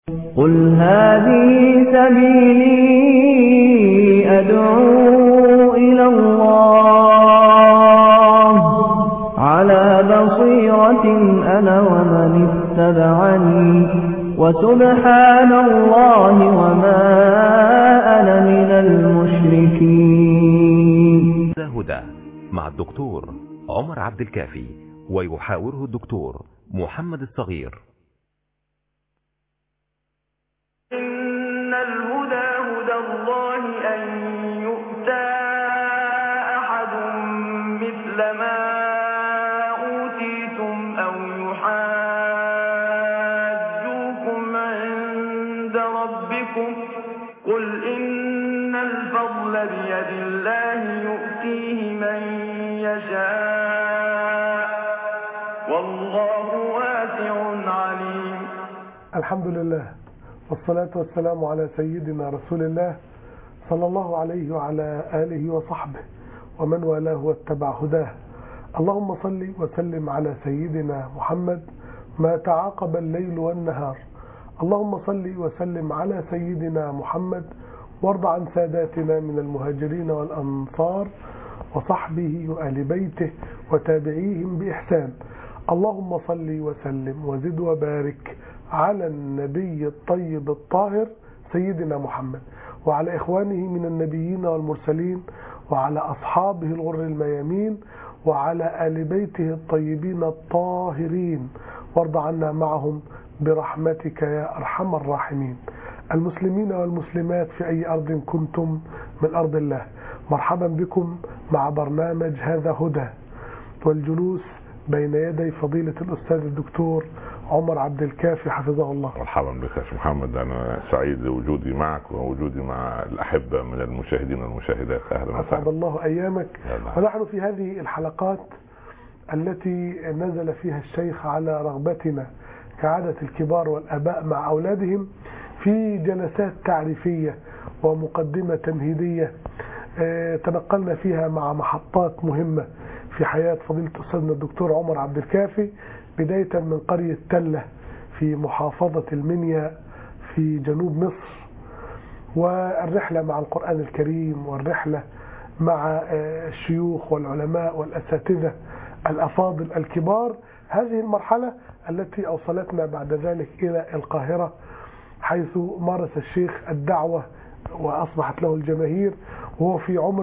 قل هذه سبيلي أدعو إلى الله على بصيرة أنا ومن اتبعني وسبحان الله وما أنا من المشركين. هدى مع الدكتور عمر عبد الكافي ويحاوره الدكتور محمد الصغير. إن الهدى هدى الله أن يؤتى أحد مثل ما أوتيتم أو يحاجوكم عند ربكم قل إن الفضل بيد الله يؤتيه من يشاء والله واسع عليم. الحمد لله والصلاة والسلام على سيدنا رسول الله صلى الله عليه وعلى آله وصحبه ومن والاه واتبع هداه. اللهم صل وسلم على سيدنا محمد ما تعاقب الليل والنهار. اللهم صل وسلم على سيدنا محمد وارض عن ساداتنا من المهاجرين والأنصار وصحبه وآل بيته وتابعيهم بإحسان. اللهم صل وسلم وزد وبارك على النبي الطيب الطاهر سيدنا محمد وعلى إخوانه من النبيين والمرسلين وعلى أصحابه الغر الميامين وعلى آل بيته الطيبين الطاهرين وارض عنا معهم برحمتك يا أرحم الراحمين. المسلمين والمسلمات في أي أرض كنتم من أرض الله، مرحبا بكم مع برنامج هذا هدى والجلوس بين يدي فضيلة الأستاذ الدكتور عمر عبد الكافي حفظه الله. مرحبا بك يا محمد، أنا سعيد بوجودي معك ووجودي مع الأحبة من المشاهدين والمشاهدات. أهلا وسهلا. أسعد الله أيامك. ونحن في هذه الحلقات التي نزل فيها الشيخ على رغبتنا كعادة الكبار والآباء مع أولادهم في جلسات تعريفية ومقدمة تمهيدية تنقلنا فيها مع محطات مهمة في حياة فضيلة أستاذنا الدكتور عمر عبد الكافي، بداية من قرية تلة في محافظة المنيا في جنوب مصر، والرحلة مع القرآن الكريم والرحلة مع الشيوخ والعلماء والأساتذة الأفاضل الكبار. هذه المرحلة التي أوصلتنا بعد ذلك إلى القاهرة حيث مارس الشيخ الدعوة وأصبحت له الجماهير وهو في عمر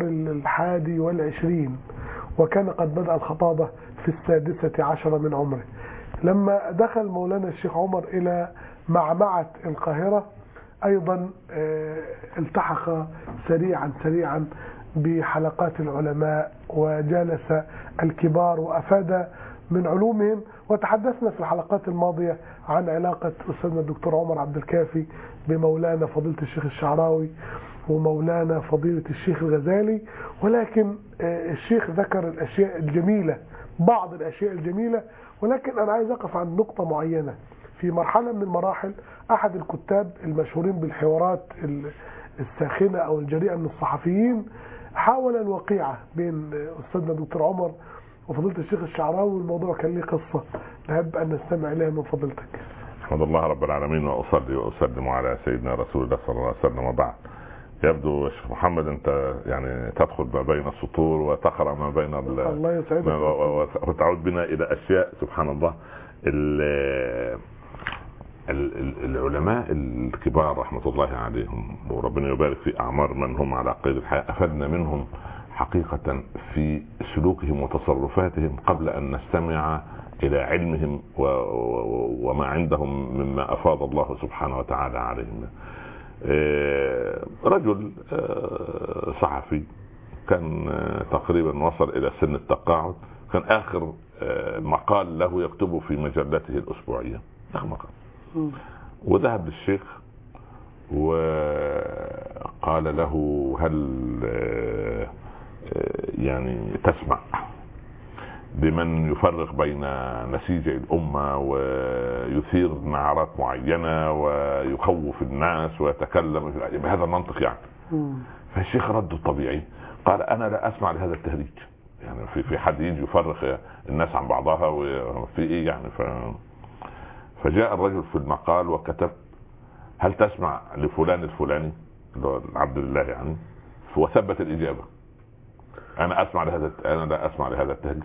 21، وكان قد بدأ الخطابة في 16 من عمره. لما دخل مولانا الشيخ عمر إلى معمعة القاهرة أيضا التحق سريعا بحلقات العلماء وجالس الكبار وأفاد من علومهم. وتحدثنا في الحلقات الماضية عن علاقة أستاذنا الدكتور عمر عبد الكافي بمولانا فضيلة الشيخ الشعراوي ومولانا فضيلة الشيخ الغزالي، ولكن الشيخ ذكر الأشياء الجميلة، بعض الأشياء الجميلة، ولكن أنا عايز أقف عند نقطة معينة. في مرحلة من المراحل أحد الكتاب المشهورين بالحوارات الساخنة أو الجريئة من الصحفيين حاول الوقيعة بين أستاذنا الدكتور عمر وفضيلة الشيخ الشعراوي، والموضوع كان ليه قصة نحب أن نستمع إليها من فضيلتك. الحمد لله رب العالمين، وأصلي وأسلم على سيدنا رسول الله صلى الله عليه وسلم. وبعد، يبدو شيخ محمد أنت يعني تدخل ما بين السطور وتقرأ ما بين الله يسعدك وتعود بنا إلى أشياء سبحان الله. العلماء الكبار رحمة الله عليهم وربنا يبارك في أعمار من هم على قيد الحياة أفدنا منهم حقيقة في سلوكهم وتصرفاتهم قبل أن نستمع إلى علمهم وما عندهم مما أفاض الله سبحانه وتعالى عليهم. رجل صحفي كان تقريبا وصل إلى سن التقاعد، كان آخر مقال له يكتبه في مجلته الأسبوعية، آخر مقال. وذهب للشيخ وقال له هل يعني تسمع بمن يفرق بين نسيج الأمة ويثير نعرات معينة ويخوف الناس ويتكلم بهذا المنطق يعني. فالشيخ رده طبيعي، قال أنا لا أسمع لهذا التهريج، يعني في حد يجي يفرق الناس عن بعضها وفي إيه يعني. فجاء الرجل في المقال وكتب هل تسمع لفلان الفلاني اللي هو عبد الله يعني، وثبت الإجابة. أنا لا أسمع لهذا التهديد.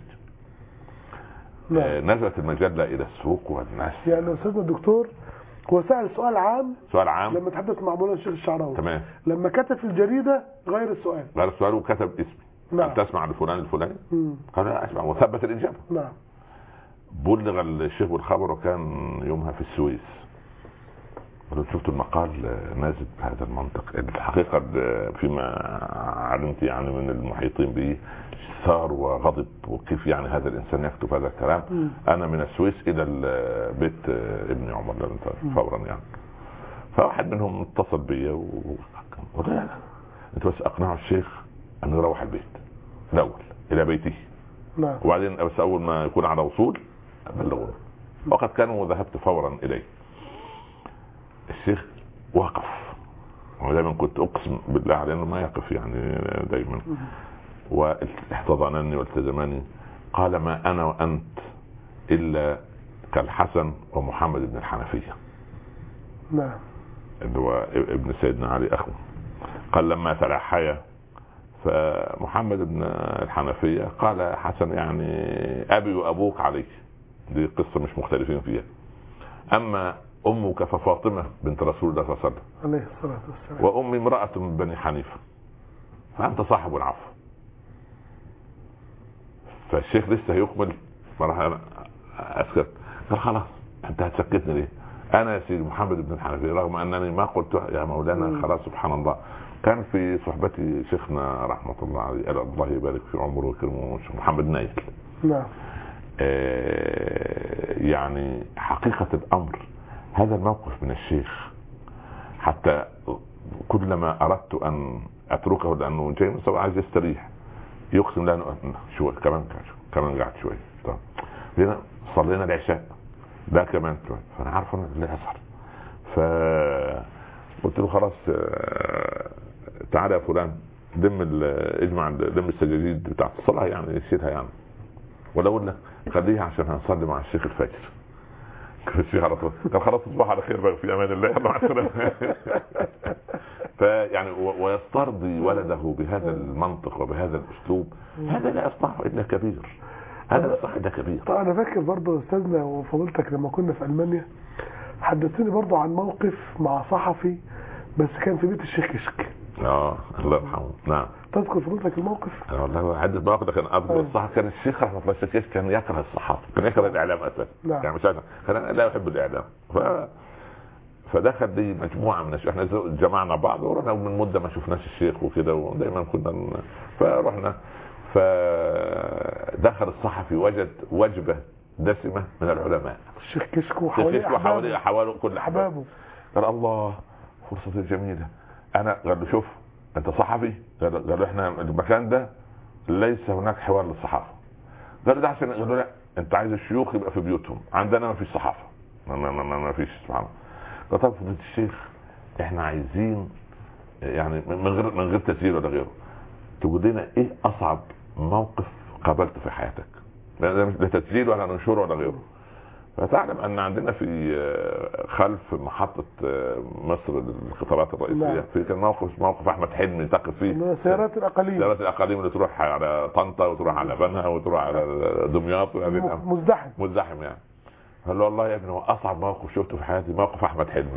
نزلت المجلة إلى السوق والناس. يعني أستاذنا الدكتور هو سأل سؤال عام لما تحدث مع مولانا الشيخ الشعراوي، تمام. لما كتب في الجريدة غير السؤال وكتب اسمي. نعم. هل تسمع لفلان الفلاني؟ قال لا أسمع، وثبت الإجابة. نعم. بلغ الشيخ بالخبر وكان يومها في السويس. شفت المقال نازل بهذا المنطق. الحقيقة فيما علمت يعني من المحيطين به ثار وغضب، وكيف يعني هذا الإنسان يكتب هذا الكلام. أنا من السويس إلى بيت ابن عمر فورا يعني. فواحد منهم اتصل بي وقال لا أنت بس أقنعوا الشيخ أن يروح البيت الأول إلى بيته. نعم. وبعدين بس أول ما يكون على وصول بلغوه. وقد كانوا وذهبت فورا إليه. الشيخ وقف، ودائما كنت اقسم بالله على انه ما يقف يعني دائما، واحتضنني والتزمني. قال ما انا وانت الا كالحسن ومحمد بن الحنفية. نعم. اللي هو ابن سيدنا علي اخوه. قال لما تلحيا فمحمد بن الحنفية قال حسن يعني ابي وابوك عليك. دي قصة مش مختلفين فيها. اما امك ففاطمة بنت رسول الله صلى الله عليه وسلم عليه الصلاة والسلام، وامي امرأة من بني حنيفة، فانت صاحب العفو. فالشيخ لسه يكمل، فراح اسكت. قال خلاص انت هتسكتني ليه؟ انا يا سيدي محمد بن الحنفية، رغم انني ما قلت يا مولانا. خلاص سبحان الله. كان في صحبتي شيخنا رحمة الله عليه، الله يبارك في عمره ويكرمه، محمد نايل. نعم. يعني حقيقة الامر هذا الموقف من الشيخ، حتى كلما اردت ان اتركه لانه جاي من عايز يستريح، يقسم لانه شوي كمان قاعد شوي. طب لنا صلينا العشاء ده كمان شوي، فانا عارف ان اللي هيحصل. فقلت له خلاص تعالى يا فلان اجمع السجاجيد بتاعت الصلاه يعني يشيلها يعني، ولا اقول لك خليها عشان هنصلي مع الشيخ الفجر. الشيخ على طول قال خلاص تصبح على خير بقى في امان الله مع السلامه. فيعني ويسترضي ولده بهذا المنطق وبهذا الاسلوب، هذا لا يصنعه الا كبير. هذا صح ده كبير. طبعا انا فاكر برضه استاذنا وفضيلتك لما كنا في المانيا حدثتني برضه عن موقف مع صحفي بس كان في بيت الشيخ كشك. الله يرحمه. نعم. تذكر فضيلتك الموقف؟ انا والله عدة مواقف. كان اذكر الصحفي، كان الشيخ رحمه الله الشيخ كان يكره الصحافه، كان يكره الاعلام اساسا. نعم. يعني مش انا لا احب الاعلام. فدخل لي مجموعه من الشيخ، احنا جمعنا بعض ورحنا من مده ما شفناش الشيخ وكده، ودايما كنا فرحنا. فدخل الصحفي وجد وجبه دسمه من العلماء. الشيخ كشك وحوالي كل احبابه. قال الله فرصه جميله. انا قال له شوف انت صحفي؟ قال له احنا المكان ده ليس هناك حوار للصحافه. قال له ده عشان قال له لا انت عايز الشيوخ يبقى في بيوتهم، عندنا ما فيش صحافه، ما فيش سبحان الله. طب فضيلة الشيخ احنا عايزين يعني من غير تسجيل ولا غيره تقول لنا ايه اصعب موقف قابلته في حياتك، لا تسجيل ولا ننشره ولا غيره. فتعلم ان عندنا في خلف محطة مصر القطارات الرئيسية في كان موقف احمد حلمي تقف فيه سيارات الاقاليم اللي تروح على طنطا وتروح على بنها وتروح على دمياط مزدحم يعني. قال له والله يا ابني هو اصعب موقف شفته في حياتي موقف احمد حلمي.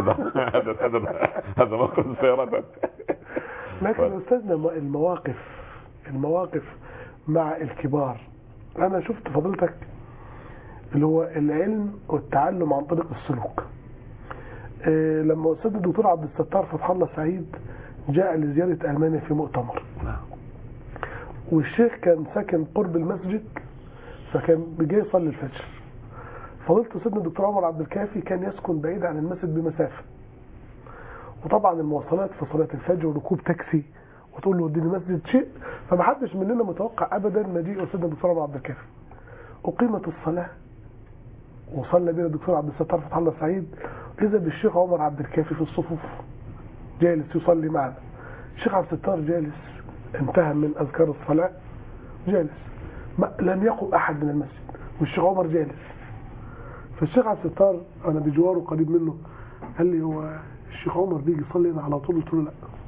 هذا موقف السيارات. لكن استاذنا المواقف مع الكبار، انا شفت فضيلتك اللي هو العلم والتعلم عن طريق السلوك. لما استاذ الدكتور عبد الستار فتح الله سعيد جاء لزيارة ألمانيا في مؤتمر، والشيخ كان ساكن قرب المسجد فكان بيجي يصلي الفجر. فضلت سيدنا الدكتور عمر عبد الكافي كان يسكن بعيد عن المسجد بمسافة، وطبعا المواصلات في صلاة الفجر وركوب تاكسي وتقول له وديني مسجد شيء، فمحدش مننا متوقع ابدا مجيء سيدنا الدكتور عمر عبد الكافي. أقيمت الصلاة وصلى بنا الدكتور عبد الستار فتح الله سعيد، إذا بالشيخ عمر عبد الكافي في الصفوف جالس يصلي معنا. الشيخ عبد الستار جالس انتهى من أذكار الصلاة جالس، لم يقم أحد من المسجد والشيخ عمر جالس. فالشيخ عبد الستار أنا بجواره قريب منه قال لي هو الشيخ عمر بيجي يصلي هنا على طول؟ قلت له لا.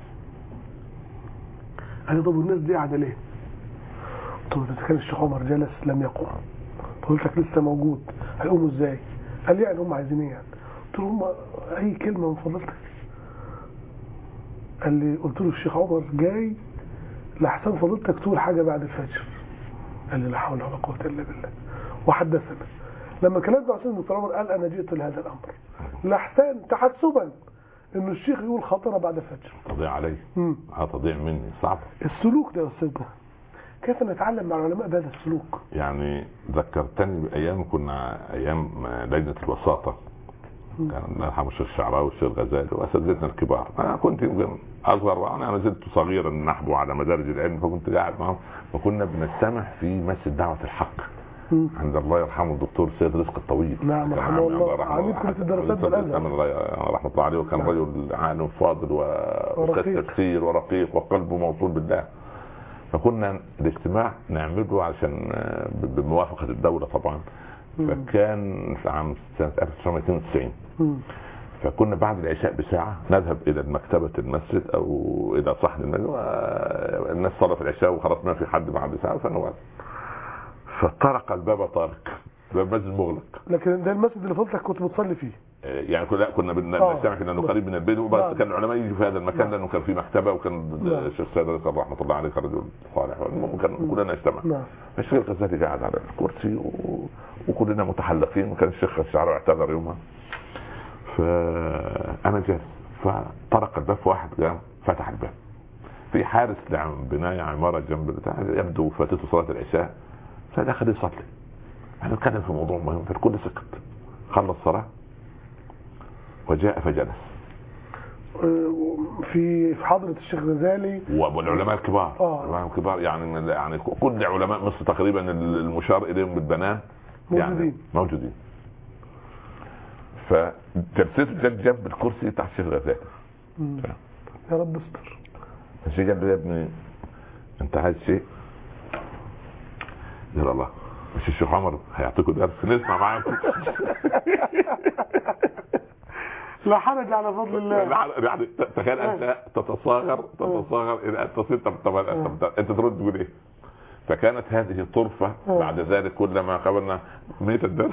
قال لي طب والناس دي قاعده ليه؟ قلت له اذا كان الشيخ عمر جلس لم يقم، قلت لك لسه موجود هيقوموا ازاي؟ قال لي يعني هم عايزين ايه يعني؟ قلت له هم اي كلمه من فضلتك. قال لي قلت له الشيخ عمر جاي لحسن فضلتك تقول حاجه بعد الفجر. قال لي لا حول ولا قوه الا بالله. وحدثنا لما كلمت مع الدكتور عمر قال انا جئت لهذا الامر لحسن تحسبا انه الشيخ يقول خطره بعد الفجر تضيع علي. تضيع مني صعب. السلوك ده يا استاذنا كيف نتعلم مع العلماء بهذا السلوك؟ يعني ذكرتني بايام كنا ايام لجنه الوساطه، كان الله يرحمه الشيخ الشعراوي والشيخ الغزالي واساتذتنا الكبار. انا كنت يمكن اصغر وانا زلت صغيرا نحبو على مدارج العلم، فكنت قاعد معهم وكنا بنجتمع في مسجد دعوه الحق عند الله يرحمه الدكتور سيد رزق الطويل. نعم رحمه الله، عميد كليه الدراسات بالازهر رحمه الله عليه، وكان رجل عالم فاضل وقصه كثير ورقيق وقلبه موصول بالله. فكنا الاجتماع نعمله عشان بموافقه الدوله طبعا. فكان في عام سنه 1992. فكنا بعد العشاء بساعه نذهب الى مكتبه المسجد او الى صحن المسجد، والناس صلت العشاء وخلاص ما في حد بعد ساعه فنوال. فطرق الباب طارق، باب المسجد مغلق. لكن ده المسجد اللي فضلك كنت بتصلي فيه؟ يعني كنا بنستمع لانه قريب من البيت، وبس كان العلماء يجوا في هذا المكان لانه كان في مكتبه، وكان الشيخ سيد رزق رحمه الله عليه رجل صالح، كان كلنا نجتمع. الشيخ الغزالي قاعد على الكرسي وكلنا متحلقين، وكان الشيخ الشعراوي اعتذر يومها. فانا جالس، فطرق الباب، واحد قام فتح الباب، في حارس بنايه عماره جنب بتاع يبدو فاتته صلاه العشاء، فدخل يصلي. انا اتكلم في موضوع مهم، فالكل سكت. خلص صلاه وجاء فجلس في حضرة الشيخ غزالي والعلماء الكبار. العلماء الكبار يعني كل علماء مصر تقريبا المشار اليهم بالبنان موجودين. فجلسته جنب الكرسي تحت الشيخ غزالي. يا رب استر. الشيخ قال له يا ابني انت عايز شيء؟ يا الله مش الشيخ عمر هيعطيكوا درس نسمع معاكم؟ لا حرج على فضل الله. يعني تخيل انت تتصاغر الى ان تصير طب انت ترد تقول ايه؟ فكانت هذه طرفه. بعد ذلك كلما قابلنا ميت الدرس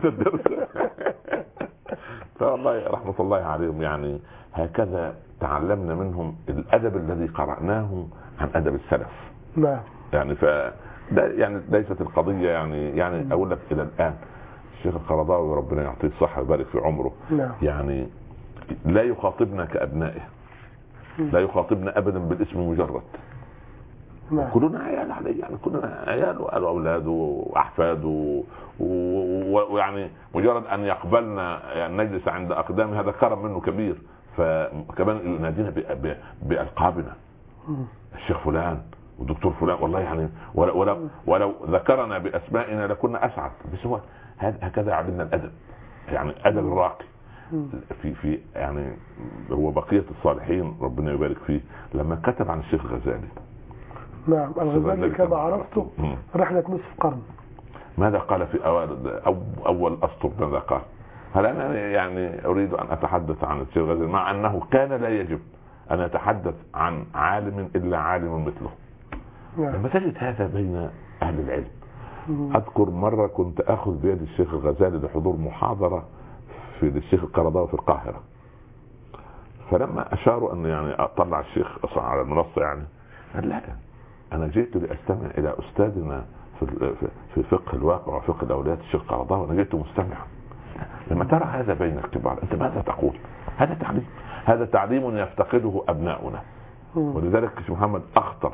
فالله رحمه الله عليهم، يعني هكذا تعلمنا منهم الادب الذي قرأناه عن ادب السلف. نعم. يعني ده يعني ليست القضيه يعني اقول لك الى الان الشيخ القرضاوي ربنا يعطيه الصحه ويبارك في عمره. يعني لا يخاطبنا كابنائه، لا يخاطبنا ابدا بالاسم مجرد. كلنا عيال عليه، يعني كلنا عيال واولاده واحفاده، ويعني مجرد ان يقبلنا يعني نجلس عند اقدامه هذا كرم منه كبير. فكمان ينادينا بالقابنا، الشيخ فلان ودكتور فلان، والله يعني ولو ذكرنا باسمائنا لكنا اسعد. بس هو هكذا علمنا الادب، يعني ادب الراقي في يعني هو بقيه الصالحين ربنا يبارك فيه لما كتب عن الشيخ الغزالي. نعم الغزالي كما عرفته رحله نصف قرن. ماذا قال في اول اسطر؟ ماذا قال؟ هل انا يعني اريد ان اتحدث عن الشيخ الغزالي مع انه كان لا يجب ان يتحدث عن عالم الا عالم مثله. لما تجد هذا بين اهل العلم. اذكر مره كنت اخذ بيد الشيخ الغزالي لحضور محاضره في الشيخ القرضاوي في القاهره، فلما اشاروا ان يعني اطلع الشيخ على المنصه يعني قال لا، انا جئت لاستمع الى استاذنا في فقه الواقع وفقه الاوليات الشيخ القرضاوي، انا جئت مستمعا. لما ترى هذا بين الكبار انت ماذا تقول؟ هذا تعليم يفتقده ابناؤنا. ولذلك الشيخ محمد اخطر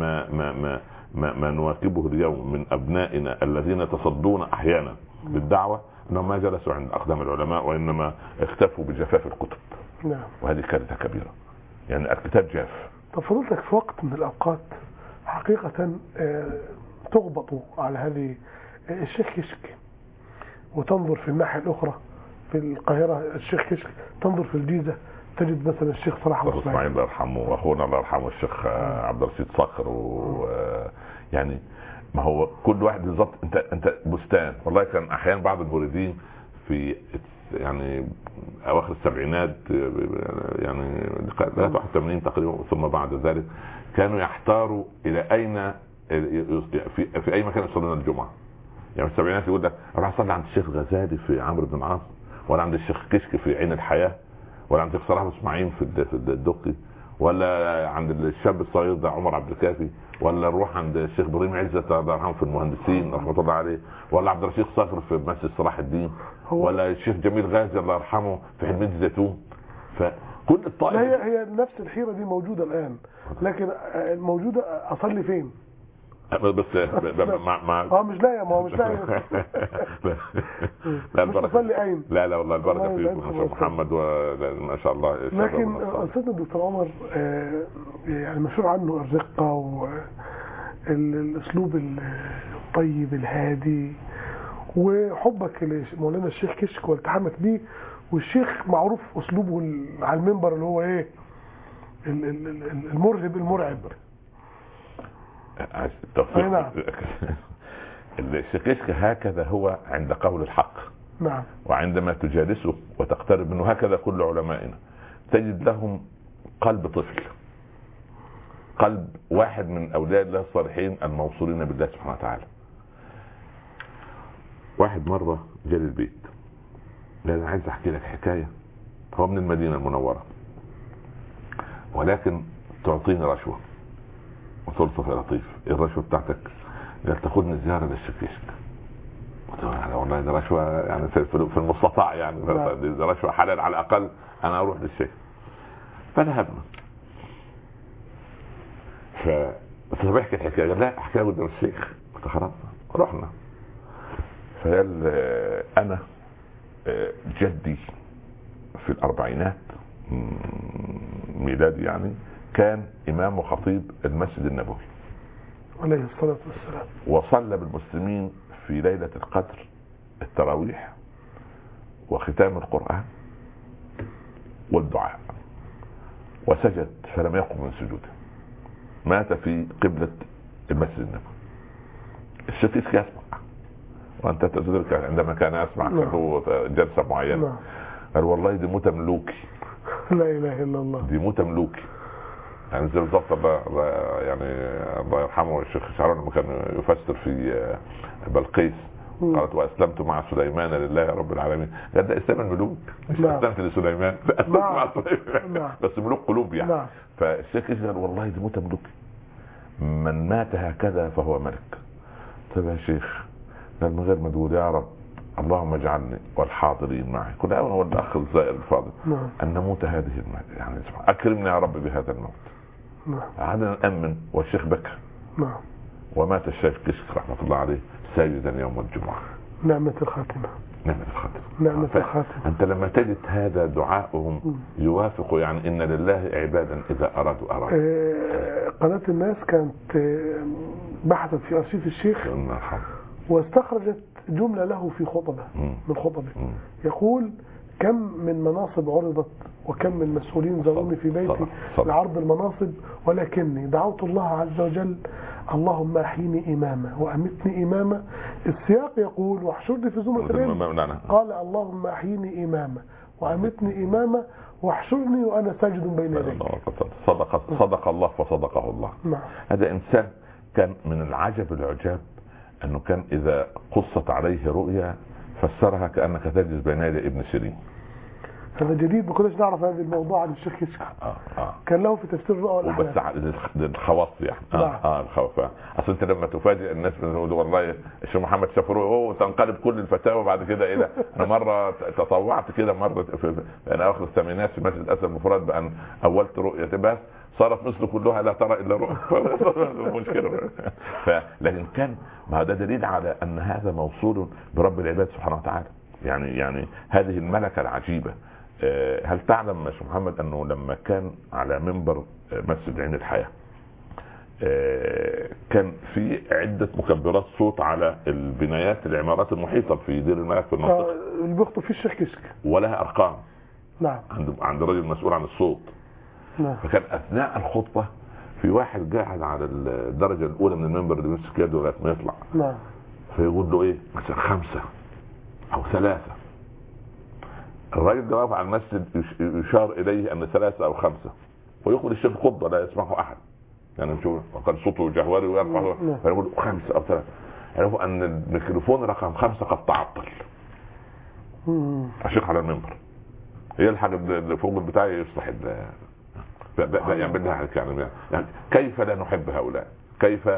ما نواكبه اليوم من ابنائنا الذين يتصدون احيانا بالدعوه انهم ما جلسوا عند اقدام العلماء وانما اكتفوا بجفاف الكتب. نعم. وهذه كارثه كبيره، يعني الكتاب جاف. طب فضلتك في وقت من الاوقات حقيقه تغبط على هذه الشيخ كشك وتنظر في الناحيه الاخرى في القاهره الشيخ كشك، تنظر في الجيزه تجد مثلا الشيخ صلاح اسماعيل الله يرحمه واخونا الله يرحمه الشيخ عبد الرشيد صقر يعني ما هو كل واحد بالظبط. انت بستان. والله كان احيانا بعض المريدين في يعني اواخر السبعينات يعني 81 تقريبا، ثم بعد ذلك كانوا يحتاروا الى اين في اي مكان يصلون الجمعه. يعني في السبعينات يقول لك اروح اصلي عند الشيخ غزالي في عمرو بن العاص، ولا عند الشيخ كشك في عين الحياه، ولا عند الشيخ صلاح اسماعيل في الدقي، ولا عند الشاب الصغير ده عمر عبد الكافي، ولا نروح عند الشيخ ابراهيم عزت الله يرحمه في المهندسين رحمه الله عليه، ولا عبد الرشيد صقر في مسجد صلاح الدين، ولا الشيخ جميل غازي الله يرحمه في حلمية الزيتون. فكل الطائف هي نفس الحيره دي موجوده الان، لكن الموجوده اصلي فين؟ بس مش لاقي، ما هو مش لاقي. لا مش تصلي اين؟ لا والله البركه فيكم محمد ما شاء الله. لكن استاذنا الدكتور عمر يعني مشهور عنه الرقه والاسلوب الطيب الهادي وحبك لمولانا الشيخ كشك والتحامك بيه، والشيخ معروف اسلوبه على المنبر اللي هو ايه المرهب المرعب. نعم. الشيخ كشك هكذا هو عند قول الحق. نعم. وعندما تجالسه وتقترب منه هكذا كل علمائنا تجد لهم قلب طفل، قلب واحد من اولياء الله الصالحين الموصولين بالله سبحانه وتعالى. واحد مرة جاء البيت قال انا عايز احكي لك حكاية، هو من المدينة المنورة ولكن تعطيني رشوة. قلت له يا لطيف ايه الرشوة بتاعتك؟ قال تاخدني زيارة للشيخ كشك. قلت له والله ده رشوة يعني في المستطاع، يعني ده رشوة حلال على الاقل انا اروح للشيخ. فذهبنا فبحكي الحكاية قال لا احكيها قدام الشيخ. قلت خلاص رحنا. فقال انا جدي في الاربعينات ميلادي يعني كان امام وخطيب المسجد النبوي عليه الصلاة والسلام، وصلى بالمسلمين في ليلة القدر التراويح وختام القرآن والدعاء، وسجد فلم يقم من سجوده، مات في قبلة المسجد النبوي. الشيخ يسمع، وانت تدرك عندما كان يسمع له جلسة معينة قال والله دي موتة ملوكي. لا اله الا الله. دي موتة ملوكي. يعني زي بالظبط يعني الله يرحمه الشيخ شعران لما كان يفسر في بلقيس قالت واسلمت مع سليمان لله رب العالمين. قال ده اسلام الملوك، مش اسلمت لسليمان، اسلمت مع سليمان بس ملوك قلوب يعني. فالشيخ قال والله دي موتة ملوكي، من مات هكذا فهو ملك. طيب يا شيخ قال من غير ما تقول يا رب اللهم اجعلني والحاضرين معي كل اول هو الاخ الزائر الفاضل ان نموت هذه الموت، يعني اكرمنا يا رب بهذا الموت. قعدنا نأمن والشيخ بكى. ومات الشيخ كشك رحمة الله عليه ساجدا يوم الجمعة. نعمة الخاتمة. نعمة الخاتمة. نعمة الخاتمة. أنت لما تجد هذا دعاؤهم يوافق يعني إن لله عبادا إذا أرادوا. قناة الناس كانت بحثت في أرشيف الشيخ واستخرجت جملة له في خطبة من خطبه يقول كم من مناصب عرضت وكم من مسؤولين زاروني في بيتي لعرض المناصب ولكني دعوت الله عز وجل اللهم احيني إماما وأمتني إماما. السياق يقول واحشرني في زمرة العلم، قال اللهم احيني إماما وأمتني إماما واحشرني وأنا ساجد بين يديك. صدق الله فصدقه الله. هذا إنسان كان من العجب العجاب أنه كان إذا قصت عليه رؤيا فسرها كأنك تجلس بين يدي ابن سيرين. هذا جديد، ما كناش نعرف هذا الموضوع عن الشيخ كشك. كان له في تفسير الرؤى والأحلام. بس الخواص يعني الخواص. أصل أنت لما تفاجئ الناس والله الشيخ محمد شاف رؤيا تنقلب كل الفتاوى بعد كده إلى أنا مرة تطوعت كده مرة أنا أواخر الثمانينات في مسجد أسد المفرد بأن أولت رؤية بس صارت مثل كلها لا ترى إلا رؤيا. مشكلة. لكن كان ما ده دليل على أن هذا موصول برب العباد سبحانه وتعالى. يعني هذه الملكة العجيبة. هل تعلم يا شيخ محمد أنه لما كان على منبر مسجد عين الحياة كان في عدة مكبرات صوت على البنايات العمارات المحيطة في دير الملك في المنطقة اللي بيخطب فيه الشيخ كشك ولها أرقام. نعم. عند رجل مسؤول عن الصوت. نعم. فكان أثناء الخطبة في واحد قاعد على الدرجة الأولى من المنبر اللي بيمسك يده لغاية ما يطلع. نعم. فيقول له إيه مثلا 5 أو 3 الراجل ده واقف على المسجد يشار اليه ان 3 أو 5 ويقول الشيخ خطبه لا يسمعه احد، يعني نشوف وقد صوته جهوري ويرفع فيقول 5 أو 3. يعرفوا ان الميكروفون رقم 5 قد تعطل. الشيخ على المنبر هي الحاجه اللي فوق بتاعي يصلح يعمل لها يعني كيف لا نحب هؤلاء؟ كيف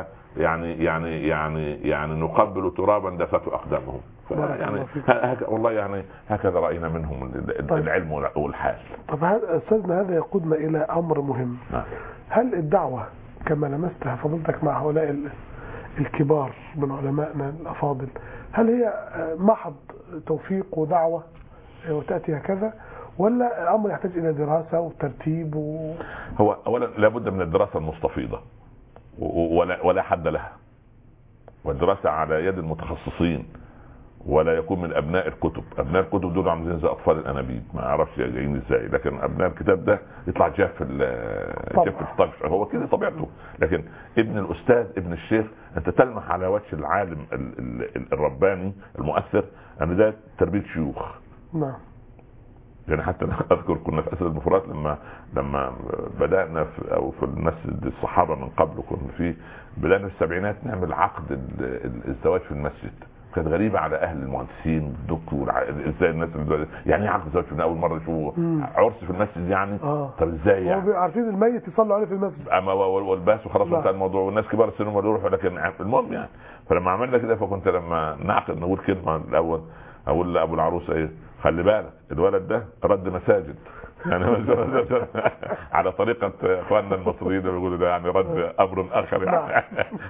يعني نقبل ترابا دفت اقدامهم؟ يعني والله يعني هكذا راينا منهم العلم والحال. طب استاذنا هذا يقودنا الى امر مهم. هل الدعوه كما لمستها فضلتك مع هؤلاء الكبار من علمائنا الافاضل، هل هي محض توفيق ودعوه وتاتي هكذا، ولا الامر يحتاج الى دراسه وترتيب هو اولا لابد من الدراسه المستفيضه ولا حد لها، والدراسه على يد المتخصصين، ولا يكون من ابناء الكتب. ابناء الكتب دول عاملين زي اطفال الانابيب، ما اعرفش جايين ازاي، لكن ابناء الكتاب ده يطلع جاف في الطفش، هو كده طبيعته. لكن ابن الاستاذ ابن الشيخ انت تلمح على وجه العالم الرباني المؤثر ان ده تربيه شيوخ. نعم. يعني حتى اذكر كنا في اسد المفرات لما بدانا في المسجد الصحابه من قبل، كنا في بدانا في السبعينات نعمل عقد الزواج في المسجد. كانت غريبه على اهل المهندسين والدكتور، ازاي الناس يعني عقد زواج من اول مره يشوفوا عرس في المسجد يعني. طب ازاي يعني؟ عارفين الميت يصلوا عليه في المسجد اما والباس وخلاص انتهى الموضوع، والناس كبار السن ما يروحوا. لكن المهم يعني فلما عملنا كده، فكنت لما نعقد نقول كلمه الاول، اقول لابو العروسه ايه، خلي بالك الولد ده رد مساجد يعني على طريقه اخواننا المصريين بيقولوا ده يعني رد امر اخر يعني.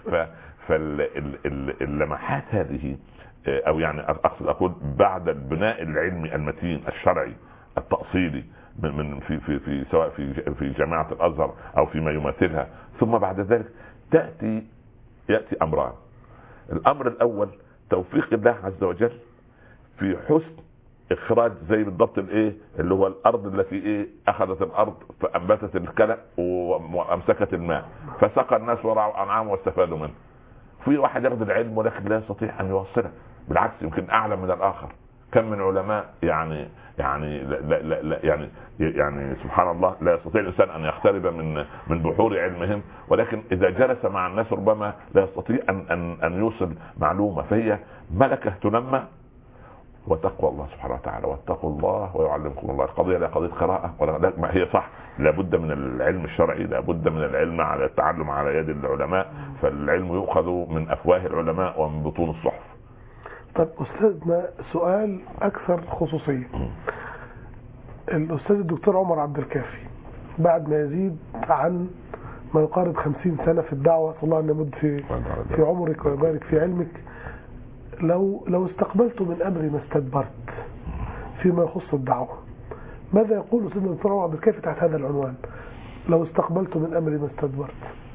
فاللمحات هذه او يعني اقصد اقول بعد البناء العلمي المتين الشرعي التأصيلي من في سواء في جامعة الازهر او فيما يماثلها، ثم بعد ذلك يأتي امران. الامر الاول توفيق الله عز وجل في حسن اخراج زي بالضبط الايه اللي هو الارض التي اخذت الارض فانبتت الكلى وامسكت الماء فسقى الناس ورعوا انعام واستفادوا منه. في واحد ياخذ العلم ولكن لا يستطيع ان يوصله، بالعكس يمكن اعلم من الاخر. كم من علماء يعني سبحان الله لا يستطيع الانسان ان يقترب من بحور علمهم، ولكن اذا جلس مع الناس ربما لا يستطيع ان يوصل معلومه. فهي ملكه تنمى، وتقوى الله سبحانه وتعالى، واتقوا الله ويعلمكم الله. القضيه لا قضيه قراءه ولا ما هي صح، لابد من العلم الشرعي، لابد من العلم على التعلم على يد العلماء، فالعلم يؤخذ من افواه العلماء ومن بطون الصحف. طب استاذنا سؤال اكثر خصوصيه. الاستاذ الدكتور عمر عبد الكافي بعد ما يزيد عن ما يقارب 50 سنه في الدعوه، صلى الله ان يمد في عمرك ويبارك في علمك، لو استقبلت من امري ما استدبرت فيما يخص الدعوه، ماذا يقول سيدنا الدكتور عمر عبد الكافي تحت هذا العنوان؟ لو استقبلت من امري ما استدبرت.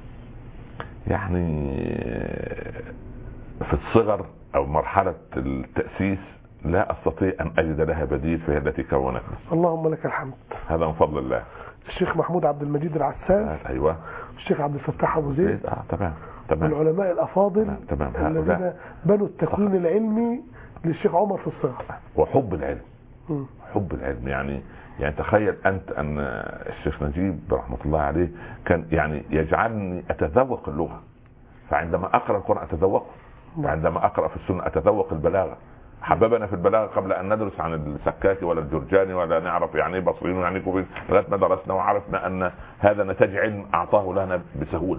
يعني في الصغر او مرحله التاسيس لا استطيع ان اجد لها بديل، فهي التي كونتني. اللهم لك الحمد. هذا من فضل الله. الشيخ محمود عبد المجيد العساس. ايوه. الشيخ عبد الفتاح ابو زيد. تمام. العلماء الافاضل الذين بنوا التكوين العلمي للشيخ عمر في الصغر. وحب العلم. حب العلم يعني تخيل انت ان الشيخ نجيب رحمه الله عليه كان يعني يجعلني اتذوق اللغه، فعندما اقرا القران اتذوقه، وعندما اقرا في السنه اتذوق البلاغه. حببنا في البلاغه قبل ان ندرس عن السكاكي ولا الجرجاني ولا نعرف يعني ايه بصريين ويعني ايه كوفيين، لغايه ما درسنا وعرفنا ان هذا نتاج علم اعطاه لنا بسهوله.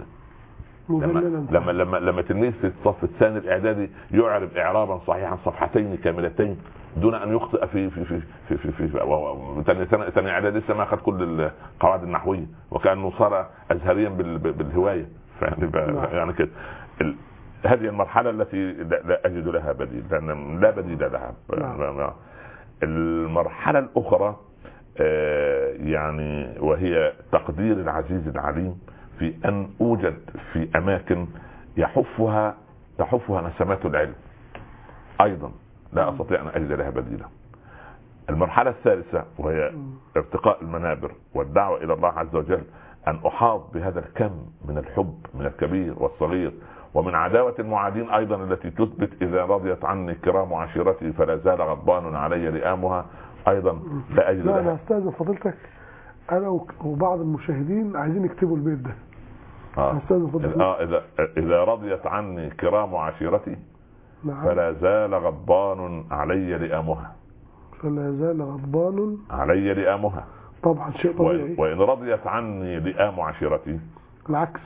لما تلميذ في الصف الثاني الاعدادي يعرب اعرابا صحيحا صفحتين كاملتين دون ان يخطئ في ثاني اعدادي لسه ما اخذ كل القواعد النحويه، وكانه صار ازهريا بالهوايه. يعني كده هذه المرحله التي لا اجد لها بديل، لان لا بديل لها. المرحله الاخرى يعني وهي تقدير العزيز العليم في ان اوجد في اماكن تحفها نسمات العلم ايضا لا استطيع ان اجد لها بديلا. المرحله الثالثه وهي ارتقاء المنابر والدعوه الى الله عز وجل، ان احاط بهذا الكم من الحب من الكبير والصغير، ومن عداوه المعادين ايضا التي تثبت اذا رضيت عني كرام عشيرتي فلا زال غضبان علي لئامها، ايضا لا اجد. لا انا هستاذن فضيلتك، انا وبعض المشاهدين عايزين يكتبوا البيت ده. هستاذن فضيلتك. اذا رضيت عني كرام عشيرتي نعم. فلا زال غضبان علي لئامها. فلا زال غضبان علي لئامها. طبعا شيء طبيعي. وإن رضيت عني لئام عشيرتي العكس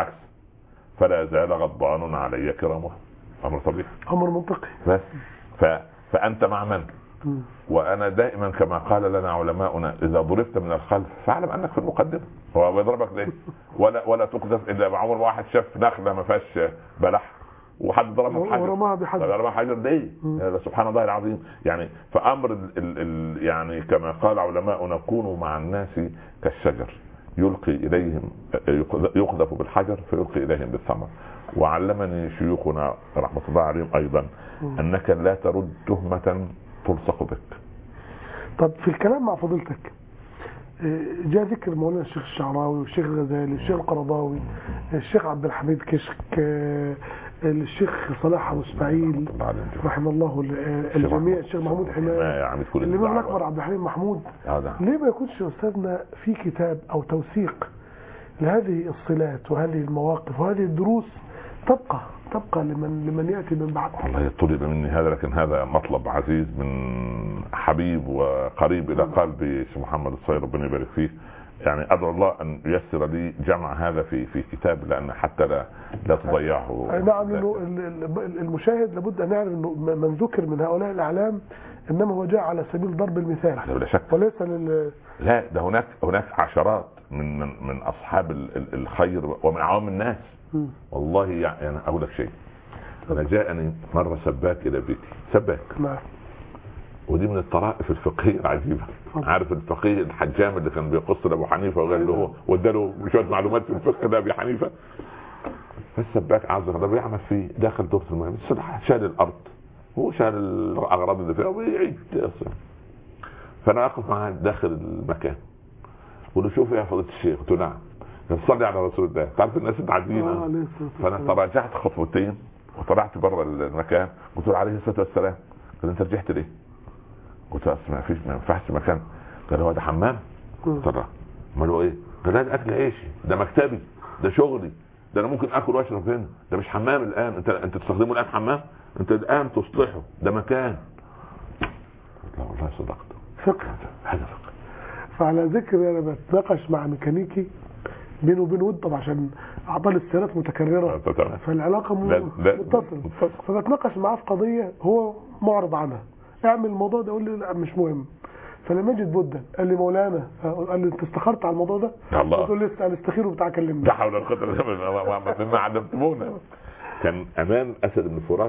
فلا زال غضبان علي كرامها. أمر طبيعي، أمر منطقي. بس فأنت مع من؟ وأنا دائما كما قال لنا علماؤنا إذا ضربت من الخلف فاعلم أنك في المقدمة. هو بيضربك ليه؟ ولا تقذف إلا عمر واحد شاف نخلة ما فيهاش بلح وحد ضربها بحجر ورماها بحجر. ضربها حجر ليه؟ سبحان الله العظيم. يعني فأمر يعني كما قال علماؤنا كونوا مع الناس كالشجر يلقي إليهم يقذف بالحجر فيلقي إليهم بالثمر. وعلمني شيوخنا رحمة الله عليهم أيضا أنك لا ترد تهمة تلصق بك. طب في الكلام مع فضيلتك جاء ذكر مولانا الشيخ الشعراوي والشيخ الغزالي والشيخ القرضاوي الشيخ عبد الحميد كشك الشيخ صلاح أبو اسماعيل رحمه الله الجميع الشيخ محمود حماية الإمام الأكبر عبد الحليم محمود. ليه ما يكونش أستاذنا في كتاب أو توثيق لهذه الصلات وهذه المواقف وهذه الدروس تبقى لمن يأتي من بعد؟ والله طلب مني هذا، لكن هذا مطلب عزيز من حبيب وقريب إلى قلبي الشيخ محمد الصغير ربنا يبارك فيه. يعني أدعو الله أن ييسر لي جمع هذا في كتاب، لأن حتى لا تضيعه. نعم، المشاهد لابد أن يعرف أنه من ذكر من هؤلاء الأعلام إنما هو جاء على سبيل ضرب المثال بلا شك، وليس لا ده هناك عشرات من أصحاب الخير ومن عوام الناس. والله يعني أقول لك شيء، أنا جاءني مرة سباك إلى بيتي، سباك ودي من الطرائف الفقهية العجيبة. عارف الفقيه الحجام اللي كان بيقص لأبو حنيفة وقال له واداله شوية معلومات في الفقه ده أبي حنيفة. فالسباك عز وجل بيعمل فيه داخل دورة المياه شال الأرض، هو شال الأغراض اللي فيها ويعيد. فأنا أقف معاه داخل المكان وقال له شوف يا فضيلة الشيخ. قلت له نعم. صلي على رسول الله. تعرف الناس العاديين. فأنا تراجعت خطوتين وطلعت بره المكان قلت له عليه الصلاة والسلام. قال انت رجعت ليه؟ قلت له ما ينفعش مكان. قال هو ده حمام؟ قلت له امال هو ايه؟ قال لا ده اكل عيشي، ده مكتبي، ده شغلي، ده انا ممكن اكل واشرب هنا، ده مش حمام الان. انت تستخدمه الان حمام؟ انت الان تصلحه، ده مكان. قلت له والله صدقت. فقه، هذا فقه. فعلى ذكر انا بتناقش مع ميكانيكي بينه وبين ود طبعا عشان اعطال السيارات متكرره فالعلاقه متصله، فبتناقش معاه في قضيه هو معرض عنها، اعمل الموضوع ده، يقول لي لا مش مهم. فلما اجد بدا قال لي مولانا، قال لي انت استخرت على الموضوع ده؟ قلت له لسه الاستخير بتاع كلمني. لا حول ولا قوه الا بالله مما علمتمونا. كان امام اسد بن فرات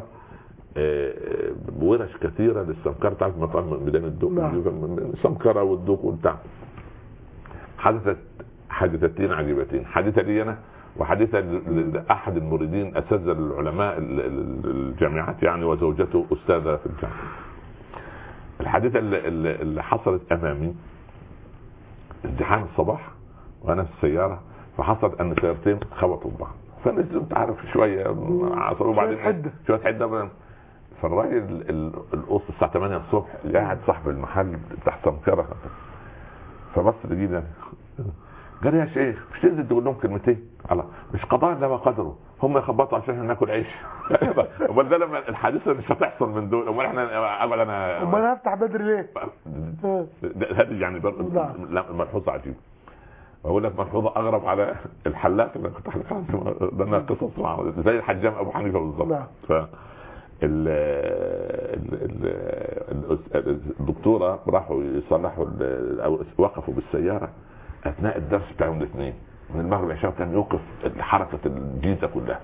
ورش كثيره للسمكره، تعرف مطعم ميدان الدوق السمكره والدوق وبتاع. حادثتين عجيبتين، حادثه لي انا وحادثه لاحد المريدين اساتذه العلماء الجامعات يعني، وزوجته استاذه في الجامعه. الحادثه اللي حصلت امامي ازدحام الصباح وانا في السياره، فحصل ان سيارتين خبطوا ببعض فنزلت عارف شويه عصروا بعدين شويه حده. فالراجل القص الساعه 8 الصبح قاعد صاحب المحل تحت سمكره، فبص لجينا قال يا شيخ مش تنزل تقول لهم كلمتين؟ الله مش قضاء الا ما قدروا، هم يخبطوا عشان احنا ناكل عيش. امال ده لما الحادثه مش هتحصل من دول، امال احنا امال انا هفتح بدري ليه؟ هذه يعني ملحوظه عجيبه. واقول لك ملحوظه اغرب على الحلاق اللي كنت حلقه عنه، قصص زي الحجام ابو حنيفه بالظبط. الدكتوره راحوا يصلحوا او وقفوا بالسياره اثناء الدرس بتاعهم الاثنين من المغرب عشان كان يوقف حركه الجيزه كلها.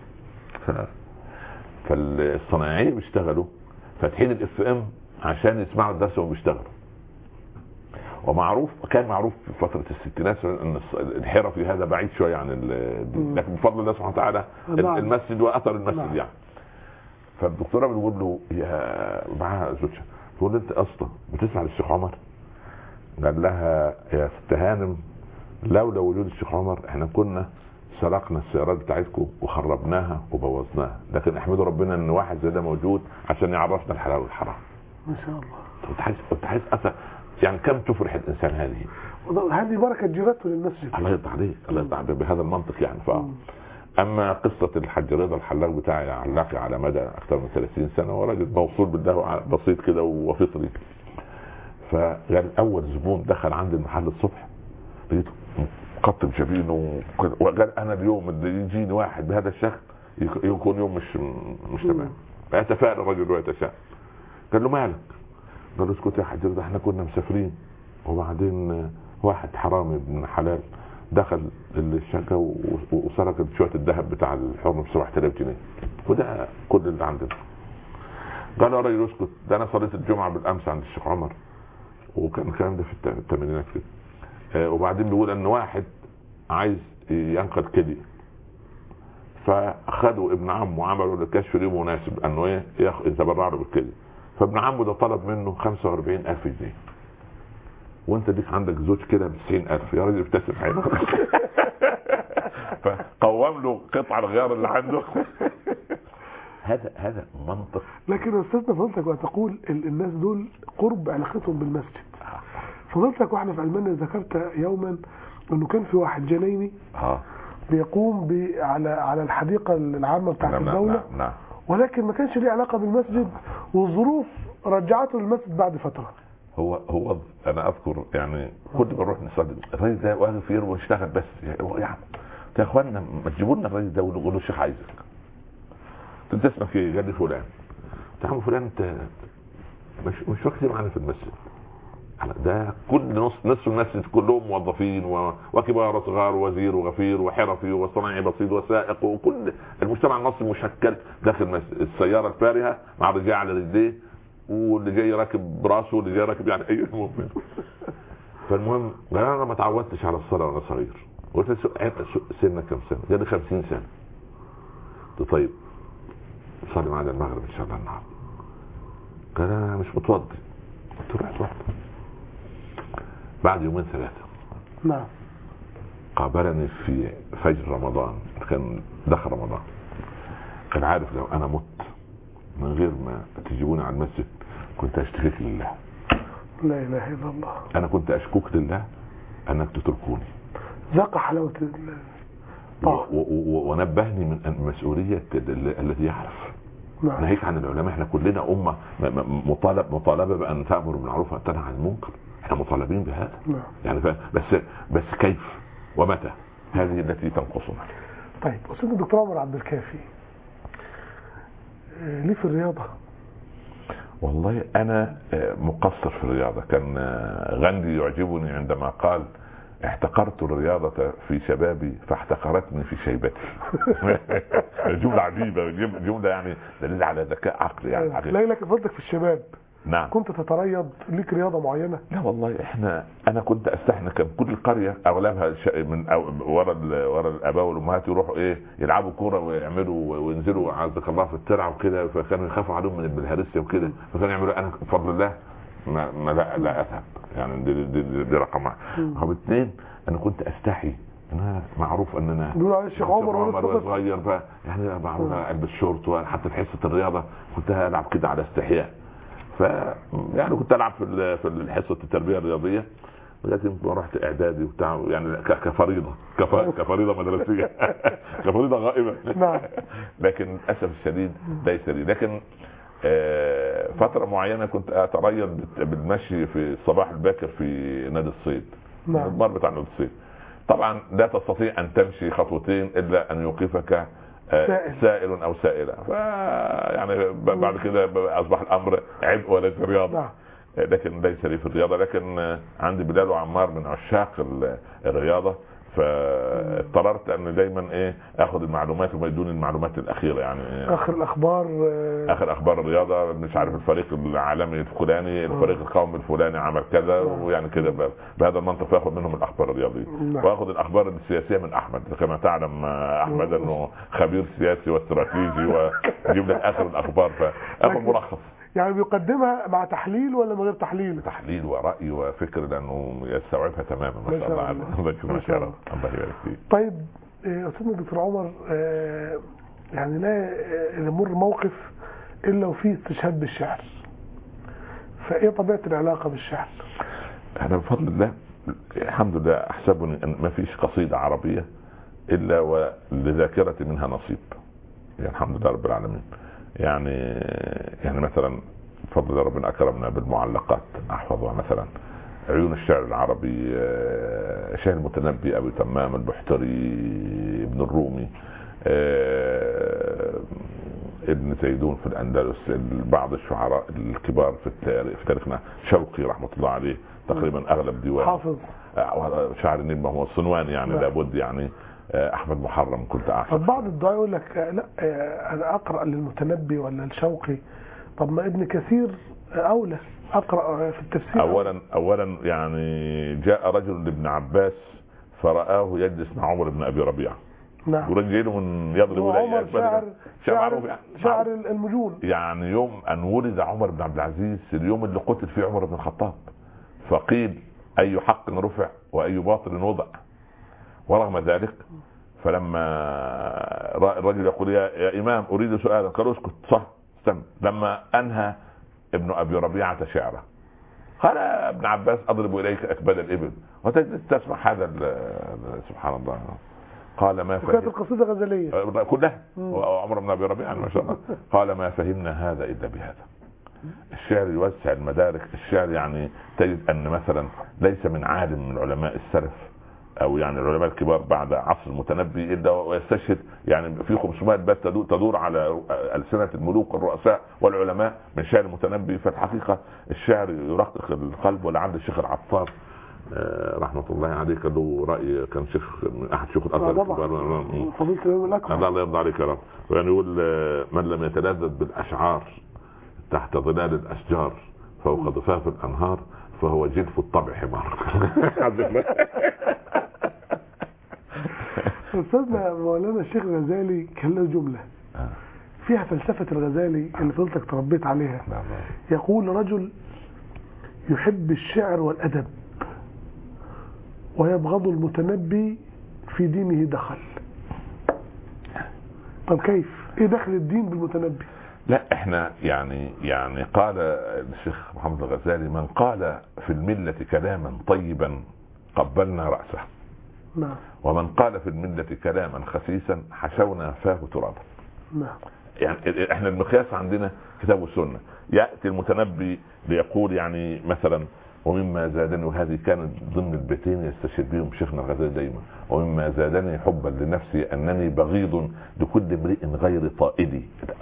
فالصناعيه بيشتغلوا فاتحين الاف ام عشان يسمعوا الدرس وهم بيشتغلوا. ومعروف كان معروف في فتره الستينات ان الحرف في هذا بعيد شويه عن لكن بفضل الله سبحانه وتعالى المسجد واثر المسجد يعني. فالدكتوره بتقول له يا معاها زوجها تقول له انت اصلا بتسمع للشيخ عمر؟ قال لها يا ست هانم لولا وجود الشيخ عمر احنا كنا سرقنا السيارات بتاعتكم وخربناها وبوظناها، لكن احمدوا ربنا ان واحد زي ده موجود عشان يعرفنا الحلال والحرام. ما شاء الله. وتحس يعني كم تفرح الانسان هذه. هذه بركه جيرته للمسجد. الله يرضى عليك، الله يرضى عليك بهذا المنطق يعني. اما قصه الحاج رضا الحلاق بتاعي علاقي على مدى اكثر من 30 سنه، وراجل موصول بالله بسيط كده وفطري. فقال اول زبون دخل عند المحل الصبح لقيته مقطم جبينه، وقال انا اليوم اللي يجيني واحد بهذا الشكل يكون يوم مش تمام. فيتفائل الرجل ويتشاءم. قال له مالك؟ قال له اسكت يا حاج رضا، احنا كنا مسافرين وبعدين واحد حرامي ابن حلال دخل الشقه وسرق شويه الذهب بتاع الحرم ب 7000 جنيه، وده كل اللي عندنا. قال يا راجل اسكت، ده انا صليت الجمعه بالامس عند الشيخ عمر، وكان الكلام ده في الثمانينات كده. وبعدين بيقول ان واحد عايز ينقل كلي، فاخذوا ابن عمه وعملوا الكشف ليه مناسب انه ايه يتبرع له بالكلي. فابن عمه ده طلب منه 45,000 جنيه، وانت ليك عندك زوج كده ب 90,000. يا راجل ابتسم حلو. فقوم له قطع الغيار اللي عنده. هذا منطق. لكن استاذنا فضلتك وتقول الناس دول قرب علاقتهم بالمسجد. فضلتك واحنا في المانيا ذكرت يوما انه كان في واحد جنيني بيقوم على الحديقه العامه بتاعت الدوله. نعم. ولكن ما كانش ليه علاقه بالمسجد، والظروف رجعته للمسجد بعد فتره. هو انا اذكر يعني كل ما نروح نصلي الراجل ده واقف يروي ويشتغل بس يعني يا اخوانا ما تجيبوا لنا الراجل ده ونقول له الشيخ عايزك. انت اسمك ايه؟ قال لي فلان. تعال فلان انت مش وقت معنا في المسجد. ده كل نصف الناس كلهم موظفين وكبار صغار ووزير وغفير وحرفي وصناعي بسيط وسائق، وكل المجتمع المصري مشكل داخل المسجد. السياره الفارهه مع رجال على رجليه، واللي جاي راكب براسه واللي جاي راكب يعني اي مهم. فالمهم قال انا ما تعودتش على الصلاه وانا صغير. قلت له سنك كم سنه؟ قال لي 50 سنه. قلت طيب صلي معنا المغرب ان شاء الله النهارده. قال انا مش متوضي. قلت له اتوضى. بعد يومين ثلاثه نعم قابلني في فجر رمضان، كان دخل رمضان. كان عارف لو انا مت من غير ما تجيبوني على المسجد كنت اشتكيك لله. لا اله الا الله. انا كنت اشكوك لله انك تتركوني. ذاق حلاوه ونبهني من المسؤوليه التي يعرف. نعم. ناهيك عن العلماء، احنا كلنا امه مطالبه بان تامر بالمعروف وتنهى عن المنكر. احنا مطالبين بهذا. نعم. يعني بس كيف ومتى؟ هذه التي تنقصنا. طيب استاذ الدكتور عمر عبد الكافي، ليه في الرياضه؟ والله انا مقصر في الرياضه. كان غاندي يعجبني عندما قال احتقرت الرياضه في شبابي فاحتقرتني في شيبتي. جمله عجيبه، جمله يعني دليل على ذكاء عقلي يعني. لا لك فضلك في الشباب. نعم. كنت تتريض؟ ليك رياضه معينه؟ لا والله انا كنت استحنا. كان كل القريه اغلبها من ورا الاباء والامهات يروحوا يلعبوا كوره ويعملوا وينزلوا عزك الله في الترعه وكده، فكانوا يخافوا عليهم من البلهارسيا وكده، فكانوا يعملوا. انا بفضل الله ما لا اذهب يعني. دي رقم واحد. رقم اثنين انا كنت استحي. انا معروف ان انا بيقولوا على الشيخ عمر وانا صغير بقى يعني بعرف البس شورت، وحتى في حصه الرياضه كنت العب كده على استحياء. يعني كنت العب في حصه التربيه الرياضيه لغايه ما رحت اعدادي وبتاع يعني كفريضه مدرسيه. كفريضه غائبه. نعم. لكن للاسف الشديد ليس لي. لكن فتره معينه كنت اتريض بالمشي في الصباح الباكر في نادي الصيد. نعم. المضمار بتاع نادي الصيد. طبعا لا تستطيع ان تمشي خطوتين الا ان يوقفك سائل او سائله. يعني بعد كده اصبح الامر عبء وليس رياضه. لكن ليس لي في الرياضه. لكن عندي بلال وعمار من عشاق الرياضه، فاضطررت ان دايما اخذ المعلومات وما يدوني المعلومات الاخيره يعني اخر اخبار الرياضه. مش عارف الفريق العالمي الفلاني، الفريق القومي الفلاني عمل كذا، ويعني كده بهذا المنطق باخذ منهم الاخبار الرياضيه. واخذ الاخبار السياسيه من احمد. كما تعلم احمد انه خبير سياسي واستراتيجي ويجيب لك اخر الاخبار، فاخذ ملخص. يعني بيقدمها مع تحليل ولا من غير تحليل؟ تحليل ورأي وفكر، لأنه يستوعبها تماما. ما شاء الله. ما شاء الله. الله يبارك فيك. طيب أستاذنا الدكتور عمر، يعني لا يمر موقف إلا وفيه استشهاد بالشعر. فايه طبيعة العلاقة بالشعر؟ انا بفضل الله الحمد لله احسبني ان ما فيش قصيدة عربية الا ولذاكرتي منها نصيب، يعني الحمد لله رب العالمين. يعني مثلا بفضل الله ربنا اكرمنا بالمعلقات احفظها، مثلا عيون الشعر العربي، شاهي المتنبي، ابي تمام، البحتري، ابن الرومي، ابن زيدون في الاندلس، بعض الشعراء الكبار في تاريخنا، شوقي رحمه الله عليه تقريبا اغلب ديوان حافظ شعر النيل ما هو الصنوان، يعني لابد يعني احمد محرم كنت اعشق. طب بعض الدعاء يقول لك لا انا اقرا للمتنبي ولا الشوقي، طب ما ابن كثير اولى اقرا في التفسير. اولا يعني جاء رجل لابن عباس فرآه يجلس مع عمر بن ابي ربيعه، نعم، ورجله من يضرب عمر شاعر المجون. يعني يوم ان ولد عمر بن عبد العزيز اليوم اللي قتل فيه عمر بن الخطاب، فقيل اي حق رفع واي باطل وضع. ورغم ذلك فلما الرجل يقول يا امام اريد سؤالا، قال اسكت صح استنى. لما انهى ابن ابي ربيعه شعره قال ابن عباس اضرب اليك اكباد الابل وتجلس تسمع هذا سبحان الله. قال ما فهمت. وكانت القصيده غزليه كلها وعمر بن ابي ربيعه ما شاء الله. قال ما فهمنا هذا الا بهذا. الشعر يوسع المدارك. الشعر يعني تجد ان مثلا ليس من عالم من علماء السلف او يعني العلماء الكبار بعد عصر المتنبي الا ويستشهد يعني في 500 بيت تدور على ألسنة الملوك والرؤساء والعلماء من شعر المتنبي. فالحقيقة الشعر يرقق القلب. ولعل الشيخ العطار رحمة الله عليه كان له رأي، كان شيخ من احد شيوخ الازهر فضيلة الامام الاكبر الله يرضى عليك يا رب. يعني يقول من لم يتلذذ بالاشعار تحت ظلال الاشجار فوق ضفاف الانهار فهو جلف الطبع حمار. استاذنا مولانا الشيخ الغزالي كان له جملة فيها فلسفة الغزالي اللي فضلتك تربيت عليها. يقول رجل يحب الشعر والأدب ويبغض المتنبي في دينه دخل. طب كيف؟ ايه دخل الدين بالمتنبي؟ لا احنا يعني قال الشيخ محمد الغزالي من قال في الملة كلاما طيبا قبلنا رأسه، نعم، ومن قال في الملة كلاما خسيسا حشونا فاه ترابا. نعم. يعني احنا المقياس عندنا كتاب والسنة. يأتي المتنبي ليقول يعني مثلا ومما زادني، وهذه كانت ضمن البيتين يستشهد بهم شيخنا الغزالي دايما، ومما زادني حبا لنفسي انني بغيض لكل امرئ غير طائدي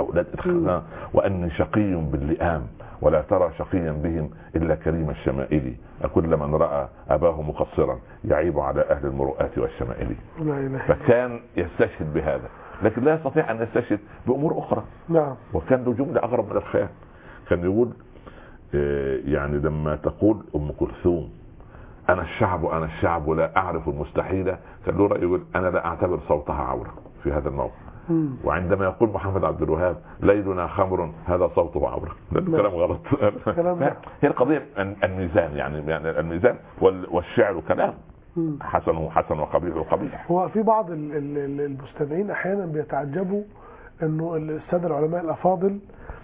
واني شقي باللئام ولا ترى شقيا بهم الا كريم الشمائل، كل من راى اباه مقصرا يعيب على اهل المروءات والشمائل. فكان يستشهد بهذا، لكن لا يستطيع ان يستشهد بامور اخرى. نعم. وكان له جمله اغرب من الخيال. كان يقول يعني لما تقول ام كلثوم انا الشعب لا اعرف المستحيل، كان له رأي يقول انا لا اعتبر صوتها عورة في هذا الموقف. وعندما يقول محمد عبد الوهاب ليلنا خمر هذا صوته عورة، ده كلام غلط. هي القضية الميزان، يعني الميزان والشعر كلام حسن وقبيح وقبيح. هو في بعض المستمعين احيانا بيتعجبوا انه السادة العلماء الافاضل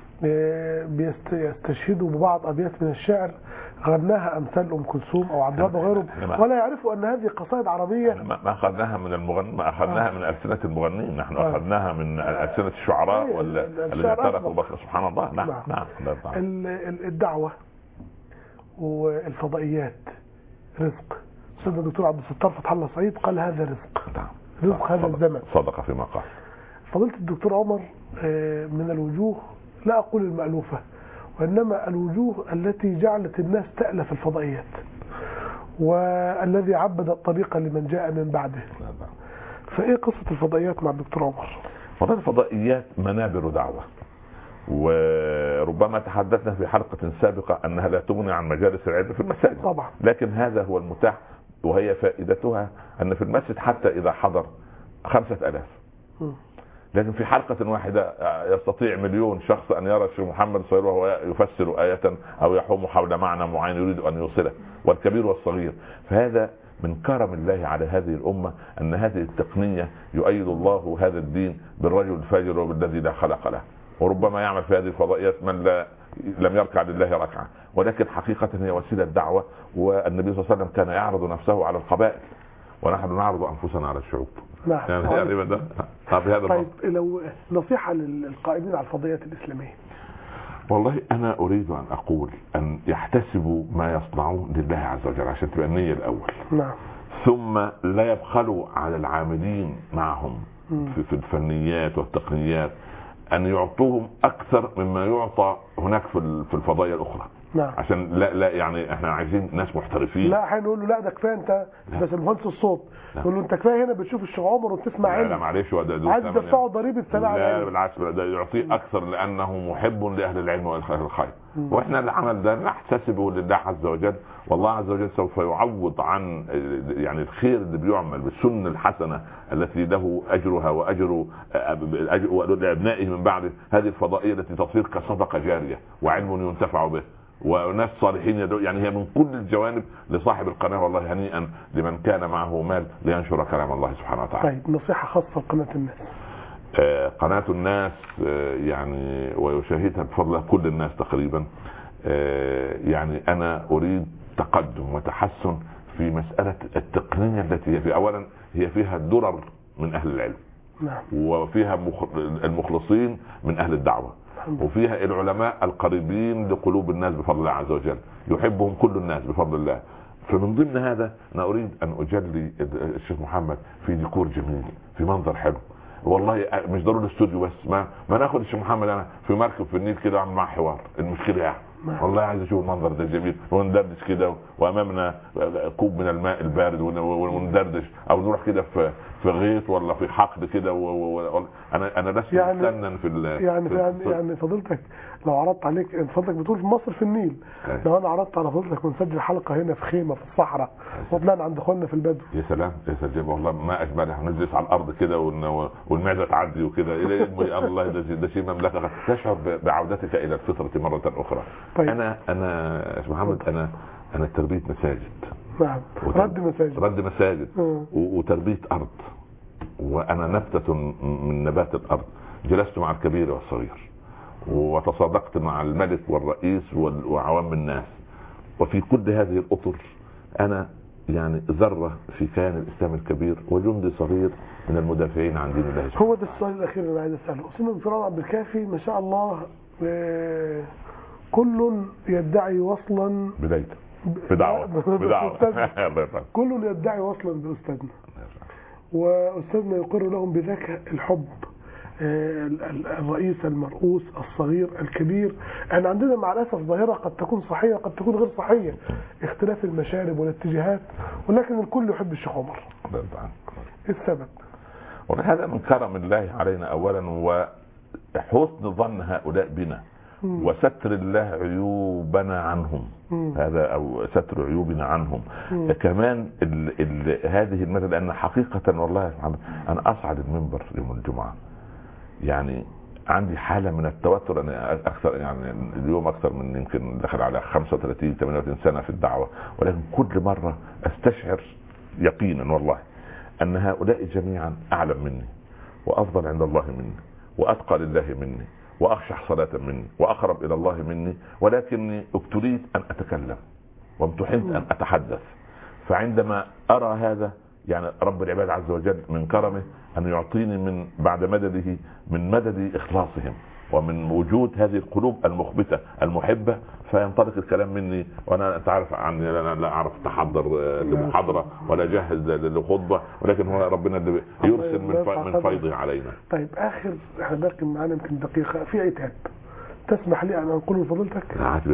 بيستشهدوا ببعض ابيات من الشعر غناها امثال ام كلثوم او عبد الوهاب وغيرهم، ولا يعرفوا ان هذه قصائد عربيه. ما اخذناها من المغني، ما اخذناها من ألسنة المغنيين، نحن اخذناها من ألسنة الشعراء الذين اعترفوا. سبحان الله. نعم. الدعوه والفضائيات رزق. استاذ الدكتور عبد الستار فتح الله سعيد قال هذا رزق. رزق هذا الزمن. صدق فيما قال. فضيلة الدكتور عمر من الوجوه لا أقول المألوفة، وإنما الوجوه التي جعلت الناس تألف الفضائيات، والذي عبد الطريق لمن جاء من بعده. فإيه قصة الفضائيات مع الدكتور عمر؟ والله الفضائيات منابر دعوة، وربما تحدثنا في حلقة سابقة أنها لا تغني عن مجالس العلم في المساجد طبعا، لكن هذا هو المتاح. وهي فائدتها أن في المسجد حتى إذا حضر 5000 لكن في حلقة واحدة يستطيع 1,000,000 شخص أن يرى الشيخ محمد صغير وهو يفسر آية أو يحوم حول معنى معين يريد أن يوصله، والكبير والصغير. فهذا من كرم الله على هذه الأمة أن هذه التقنية يؤيد الله هذا الدين بالرجل الفاجر وبالذي لا خلق له. وربما يعمل في هذه الفضائيات من لا لم يركع لله ركعة، ولكن حقيقة هي وسيلة دعوة. والنبي صلى الله عليه وسلم كان يعرض نفسه على القبائل، ونحن نعرض أنفسنا على الشعوب. نعم. يعني ده طيب لو نصيحة للقائمين على الفضائيات الإسلامية. والله أنا أريد أن أقول أن يحتسبوا ما يصنعون لله عز وجل عشان تبقى النية الأول. نعم. ثم لا يبخلوا على العاملين معهم في الفنيات والتقنيات أن يعطوهم أكثر مما يعطى هناك في الفضائية الأخرى. نعم. عشان لا يعني احنا عايزين ناس محترفين. لا هنقول له لا ده كفايه انت بس المهندس الصوت نقول له انت كفايه هنا بتشوف الشيخ عمر وتسمع عنه. لا معلش عايز تدفعه ضريبه سماع. لا بالعكس ده يعطيه اكثر لانه محب لاهل العلم والخير. واحنا العمل ده نحتسبه لله عز وجل، والله عز وجل سوف يعوض عن يعني الخير اللي بيعمل بالسنه الحسنه التي له اجرها واجر لابنائه من بعد هذه الفضائيه التي تصير كصدقه جاريه وعلم ينتفع به وناس صالحين يدعو. يعني هي من كل الجوانب لصاحب القناة. والله هنيئا لمن كان معه مال لينشر كلام الله سبحانه وتعالى. طيب نصيحة خاصة لقناة الناس. قناة الناس يعني ويشاهدها بفضل كل الناس تقريبا. يعني أنا أريد تقدم وتحسن في مسألة التقنية التي هي في أولا هي فيها درر من أهل العلم. نعم. وفيها المخلصين من أهل الدعوة، وفيها العلماء القريبين لقلوب الناس بفضل الله عز وجل، يحبهم كل الناس بفضل الله. فمن ضمن هذا أنا أريد أن أجلي الشيخ محمد في ديكور جميل، في منظر حلو. والله مش ضروري الاستوديو بس، ما ناخد الشيخ محمد أنا في مركب في النيل كده أعمل معه حوار. المشكلة يعني والله عايز أشوف المنظر ده جميل وندردش كده وأمامنا كوب من الماء البارد وندردش، أو نروح كده في غيط ولا في حقل كده أنا لست مستنن يعني فضلتك لو عرضت عليك فضلك بتقول في مصر في النيل، لو انا عرضت على فضلك ونسجل حلقه هنا في خيمه في الصحراء وطلعنا عند اخواننا في البدو. يا سلام يا سلام والله ما اجملها، نجلس على الارض كده والمعده تعدي وكده الى الله ده شيء مملكه تشعر بعودتك الى الفطره مره اخرى. طيب. انا محمد انا تربيه مساجد. نعم. رد مساجد وتربيه ارض، وانا نبته من نبات الارض. جلست مع الكبير والصغير وتصادقت مع الملك والرئيس وعوام الناس، وفي كل هذه الأطر أنا يعني ذرة في كيان الإسلام الكبير وجندي صغير من المدافعين عن دين الله. هو ده السؤال الأخير اللي عايز أسأله. أستاذ فرعون عبد الكافي ما شاء الله كل يدعي وصلا بدعوة كل يدعي وصلا بأستاذنا، وأستاذنا يقر لهم بذاك الحب. الرئيس المرؤوس الصغير الكبير. يعني عندنا مع الأسف ظاهرة قد تكون صحية قد تكون غير صحية، اختلاف المشارب والاتجاهات، ولكن الكل يحب الشيخ عمر. ايه السبب؟ وهذا من كرم الله علينا أولا وحسن ظن هؤلاء بنا وستر الله عيوبنا عنهم. هذا أو ستر عيوبنا عنهم. كمان هذه المدى، لأن حقيقة والله يا محمد أنا أصعد المنبر يوم الجمعة يعني عندي حالة من التوتر. أنا أكثر يعني اليوم أكثر من يمكن دخل على 35-38 سنة في الدعوة، ولكن كل مرة أستشعر يقينا والله أن هؤلاء جميعا أعلم مني وأفضل عند الله مني وأتقى لله مني وأخشع صلاة مني وأقرب إلى الله مني، ولكني ابتليت أن أتكلم وامتحنت أن أتحدث. فعندما أرى هذا يعني رب العباد عز وجل من كرمه أن يعطيني من بعد مدده من مدد إخلاصهم ومن وجود هذه القلوب المخبتة المحبة، فينطلق الكلام مني وانا تعرف عني انا لا اعرف تحضر لمحاضرة ولا جاهز لخطبة، ولكن هو ربنا اللي يرسل من فيضه علينا. طيب اخر احنا باقي معانا يمكن دقيقة في عتاب، تسمح لي ان انقل لفضيلتك؟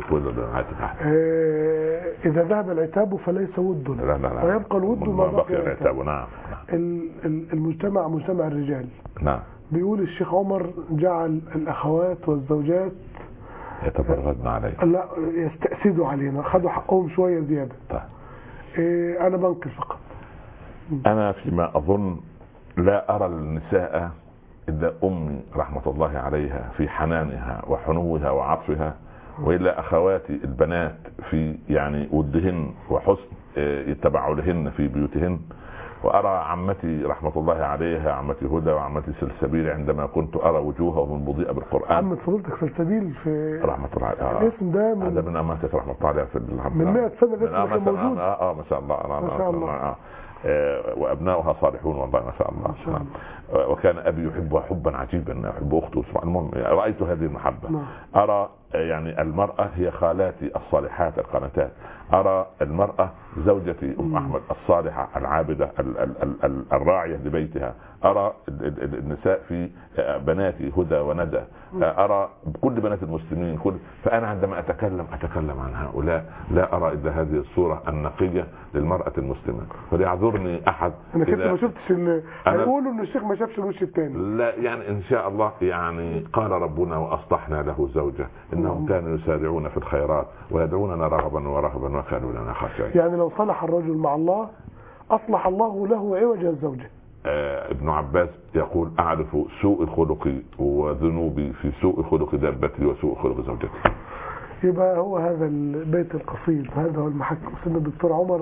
اذا ذهب العتاب فليس ود ويبقى الود ما بقي العتاب. نعم. المجتمع مجتمع الرجال. نعم. بيقول الشيخ عمر جعل الاخوات والزوجات يتبرجن علينا، لا يستأسدوا علينا، خدوا حقهم شوية زيادة. طيب. انا بنقل فقط. انا فيما اظن لا ارى النساء إلا أمي رحمة الله عليها في حنانها وحنوها وعطفها، وإلا أخواتي البنات في يعني ودهن وحسن يتبعوا لهن في بيوتهن، وأرى عمتي رحمة الله عليها، عمتي هدى وعمتي سلسبيل، عندما كنت أرى وجوههم مضيئة بالقرآن. عمة فضيلتك سلسبيل في رحمة الله عليها. الاسم ده من أماتك رحمة الله عليها في من 100 سنة الاسم كان موجود. ما شاء الله. ما شاء الله. وأبناؤها صالحون والله ما شاء الله. وكان أبي يحبها حبا عجيبا، يحب أخته. المهم رأيت هذه المحبة. أرى يعني المرأة هي خالاتي الصالحات القانتات، أرى المرأة زوجتي أم أحمد الصالحة العابدة الراعية لبيتها، أرى النساء في بناتي هدى وندى، أرى كل بنات المسلمين فأنا عندما أتكلم عن هؤلاء لا أرى إلا هذه الصورة النقية للمرأة المسلمة. فليعذرني أحد. أنا كنت ما شفتش إن هيقولوا إن الشيخ ما شافش الوش الثاني. لا يعني إن شاء الله يعني قال ربنا وأصلحنا له زوجة إنهم كانوا يسارعون في الخيرات ويدعوننا رغبا ورهبا وكانوا لنا خاشعين. يعني لو صلح الرجل مع الله أصلح الله له عوج الزوجة. ابن عباس يقول أعرف سوء خلقي وذنوبي في سوء خلق دابتي وسوء خلق زوجتي. يبقى هو هذا البيت القصيد، هذا هو المحك. سيدنا الدكتور عمر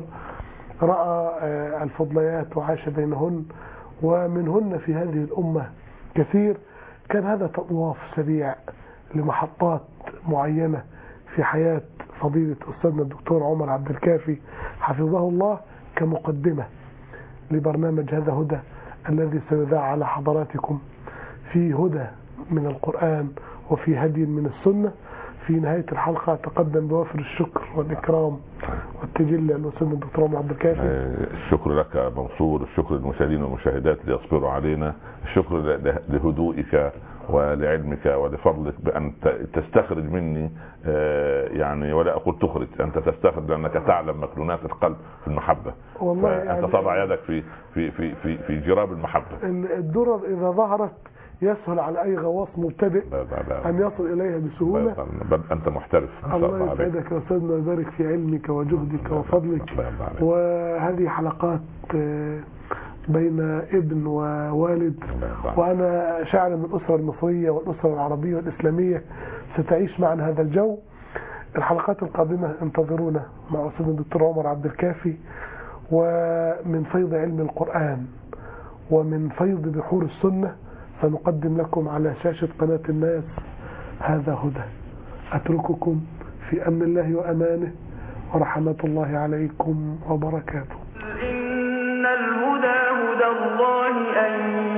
رأى الفضليات وعاش بينهن، ومنهن في هذه الأمة كثير. كان هذا تطواف سريع لمحطات معينة في حياة فضيلة أستاذنا الدكتور عمر عبد الكافي حفظه الله، كمقدمة لبرنامج هذا هدى الذي سيذاع على حضراتكم، في هدى من القرآن وفي هدي من السنة. في نهاية الحلقة أتقدم بوافر الشكر والإكرام والتجلي لأستاذنا الدكتور عمر عبد الكافي. الشكر لك منصور، الشكر للمشاهدين والمشاهدات اللي يصبروا علينا، الشكر لهدوئك ولعلمك ولفضلك بأن تستخرج مني يعني، ولا أقول تخرج، أنت تستخرج لأنك تعلم مكنونات القلب في المحبة. والله يعني أنت تضع يدك في جراب المحبة. الدرر إذا ظهرت يسهل على أي غواص مبتدئ أن يصل إليها بسهولة. بل أنت محترف. الله يسعدك يا أستاذنا ويبارك في علمك وجهدك وفضلك. وهذه حلقات بين ابن ووالد، وأنا شاعر من الأسرة المصرية والأسرة العربية والإسلامية ستعيش معنا هذا الجو. الحلقات القادمة انتظرونا مع أستاذنا الدكتور عمر عبد الكافي، ومن فيض علم القرآن ومن فيض بحور السنة سنقدم لكم على شاشة قناة الناس هذا هدى. أترككم في أمن الله وأمانه ورحمة الله عليكم وبركاته. إن الهدى هدى الله أن